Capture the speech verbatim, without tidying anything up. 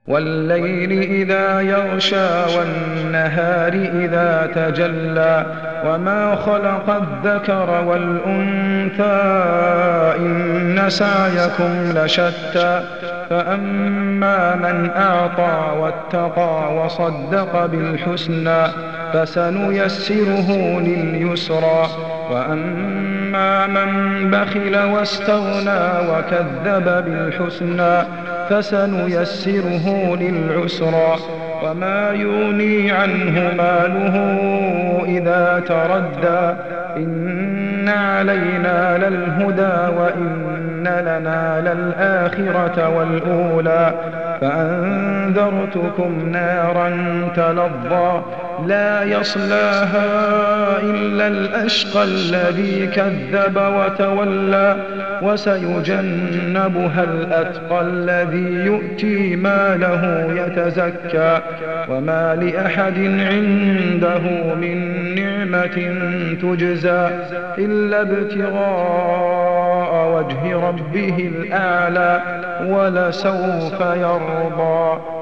والليل إذا يغشى والنهار إذا تجلى وما خلق الذكر والأنثى إن سعيكم لشتى فأما من أعطى واتقى وصدق بالحسنى فسنيسره لليسرى وأما من بخل واستغنى وكذب بالحسنى فسنيسره للعسرى وما يغني عنه ماله إذا تردى إن علينا للهدى وإن لنا للآخرة والأولى فأنذرتكم نارا تلظى لا يصلاها إلا الأشقى الذي كذب وتولى وسيجنبها الأتقى الذي يؤتي ماله يتزكى وما لأحد عنده من نعمة تجزى إلا ابتغاء وجه ربه الأعلى ولسوف يرضى.